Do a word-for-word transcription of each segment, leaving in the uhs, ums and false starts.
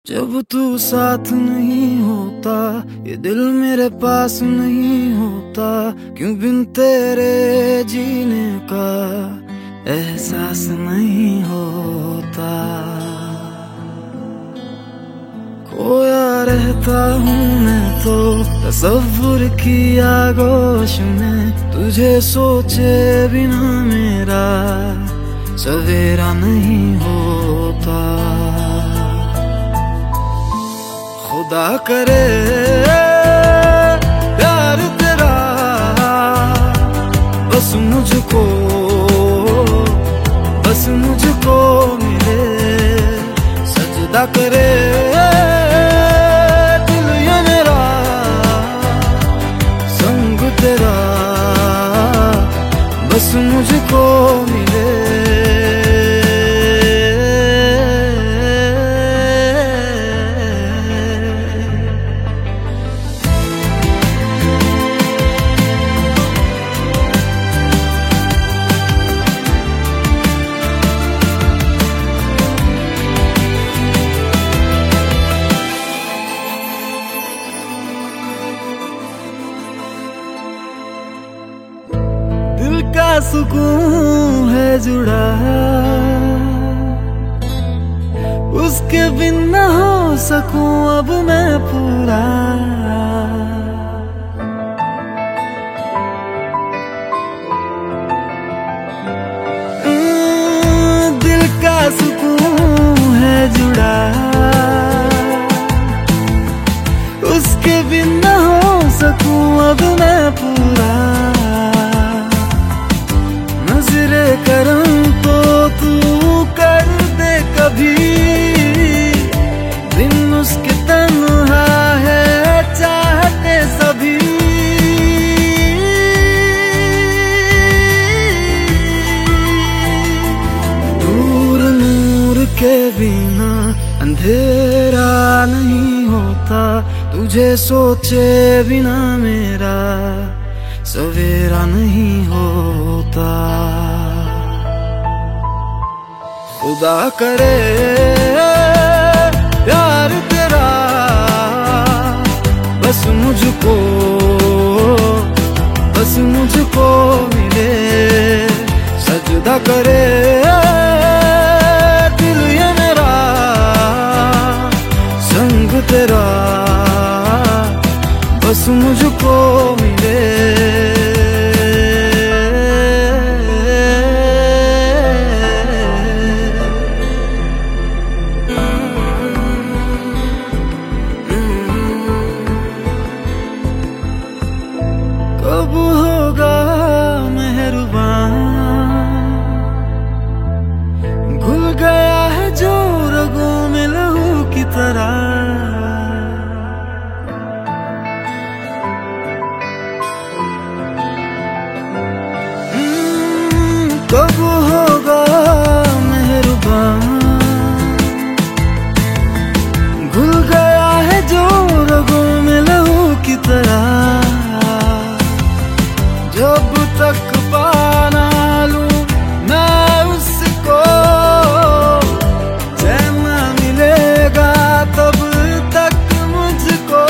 जब तू साथ नहीं होता, ये दिल मेरे पास नहीं होता, क्यों बिन तेरे जीने का एहसास नहीं होता। खोया रहता हूँ मैं तो तसव्वुर की आगोश में, तुझे सोचे बिना मेरा सवेरा नहीं होता। खुदा करे प्यार तेरा बस मुझको, बस मुझको मिले। सजदा करे दिल ये मेरा, संग तेरा बस मुझको मिले। का सुकून है जुड़ा, उसके बिन न हो सकूं अब मैं पूरा। दिल का सुकून है जुड़ा, उसके बिन न हो सकूं अब मैं पूरा। नज़रे करम तो तू कर दे कभी, बिन उसके तन्हा है चाहते सभी। दूर नूर के बिना अंधेरा नहीं होता, तुझे सोचे बिना मेरा सवेरा नहीं होता। खुदा करे प्यार तेरा बस मुझको, बस मुझको मिले। सजदा करे दिल ये मेरा, संग तेरा बस मुझको मिले। कब होगा मेहरबान, घुल गया है जो रगों में लहू की तरह। कब होगा मेहरबान, घुल गया है जो रगों में लहू की तरह। जब तक पाना लूं मैं उसको, चैन मिलेगा तब तक मुझको।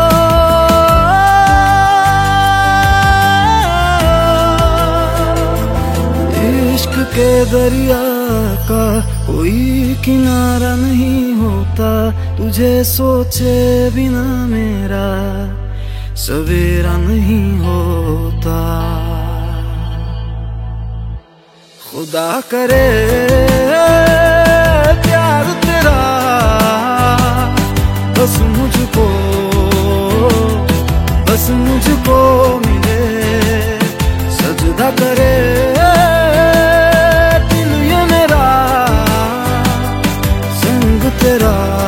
इश्क के दरिया का कोई किनारा नहीं होता, तुझे सोचे बिना मेरा सवेरा नहीं होता। खुदा करे प्यार तेरा बस मुझको, बस मुझको मिले। सजदा करे दिल ये मेरा, संग तेरा